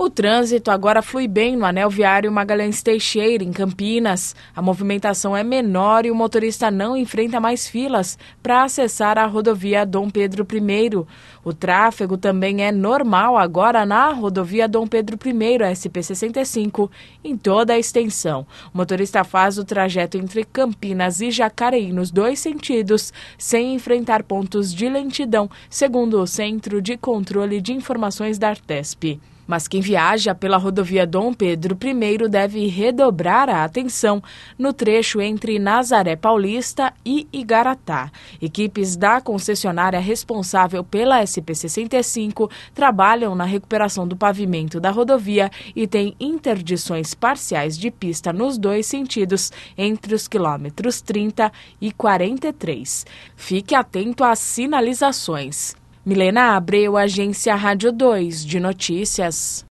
O trânsito agora flui bem no anel viário Magalhães Teixeira, em Campinas. A movimentação é menor e o motorista não enfrenta mais filas para acessar a rodovia Dom Pedro I. O tráfego também é normal agora na rodovia Dom Pedro I, SP-65, em toda a extensão. O motorista faz o trajeto entre Campinas e Jacareí nos dois sentidos, sem enfrentar pontos de lentidão, segundo o Centro de Controle de Informações da Artesp. Mas quem viaja pela rodovia Dom Pedro I deve redobrar a atenção no trecho entre Nazaré Paulista e Igaratá. Equipes da concessionária responsável pela SP-65 trabalham na recuperação do pavimento da rodovia e têm interdições parciais de pista nos dois sentidos, entre os quilômetros 30 e 43. Fique atento às sinalizações. Milena Abreu, Agência Rádio 2 de Notícias.